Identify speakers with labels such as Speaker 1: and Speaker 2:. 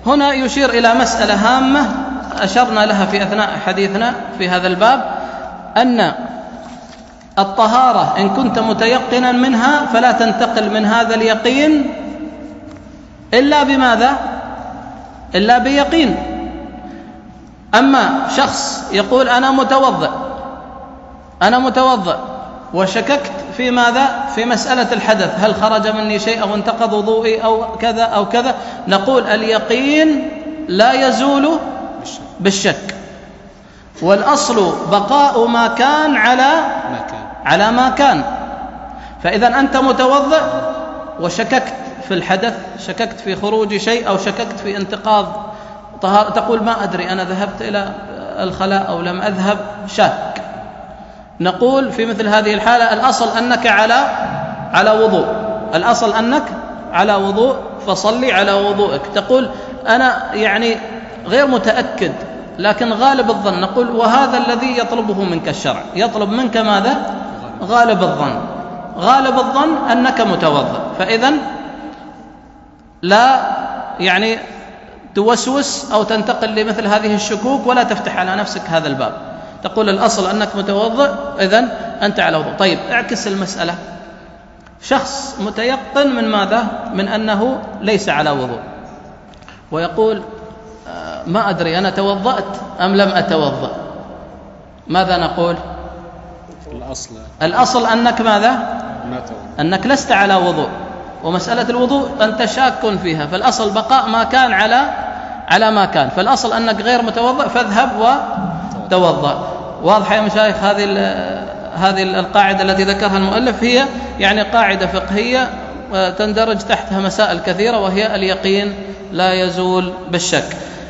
Speaker 1: هنا يشير إلى مسألة هامة أشرنا لها في أثناء حديثنا في هذا الباب، أن الطهارة إن كنت متيقنا منها فلا تنتقل من هذا اليقين إلا بماذا؟ إلا بيقين. أما شخص يقول أنا متوضئ وشككت في ماذا؟ في مسألة الحدث، هل خرج مني شيء أو انتقض وضوئي أو كذا أو كذا، نقول اليقين لا يزول بالشك، والأصل بقاء ما كان على ما كان. فإذا أنت متوضئ وشككت في الحدث، شككت في خروج شيء أو شككت في انتقاض طهارة، تقول ما أدري أنا ذهبت إلى الخلاء أو لم أذهب، شاك. نقول في مثل هذه الحالة الأصل أنك على وضوء، الأصل أنك على وضوء، فصلي على وضوءك. تقول أنا يعني غير متأكد لكن غالب الظن، نقول وهذا الذي يطلبه منك الشرع، يطلب منك ماذا؟ غالب الظن أنك متوضئ. فإذا لا يعني توسوس أو تنتقل لمثل هذه الشكوك ولا تفتح على نفسك هذا الباب، تقول الأصل أنك متوضئ، إذن أنت على وضوء. طيب اعكس المسألة، شخص متيقن من ماذا؟ من أنه ليس على وضوء، ويقول ما أدري أنا توضأت أم لم أتوضأ، ماذا نقول؟ الأصل أنك ماذا؟ أنك لست على وضوء، ومسألة الوضوء أنت شاك فيها، فالأصل بقاء ما كان على ما كان، فالأصل أنك غير متوضأ فاذهب وتوضأ. واضح يا مشايخ؟ هذه القاعدة التي ذكرها المؤلف هي يعني قاعدة فقهية تندرج تحتها مسائل كثيرة، وهي اليقين لا يزول بالشك.